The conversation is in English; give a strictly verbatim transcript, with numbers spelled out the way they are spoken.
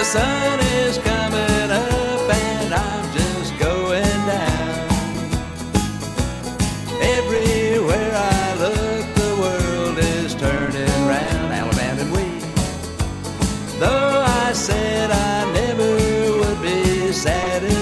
sun is coming up and I'm just going down. Everywhere I look, the world is turning round. Alabama and we, though I said I never would be satisfied,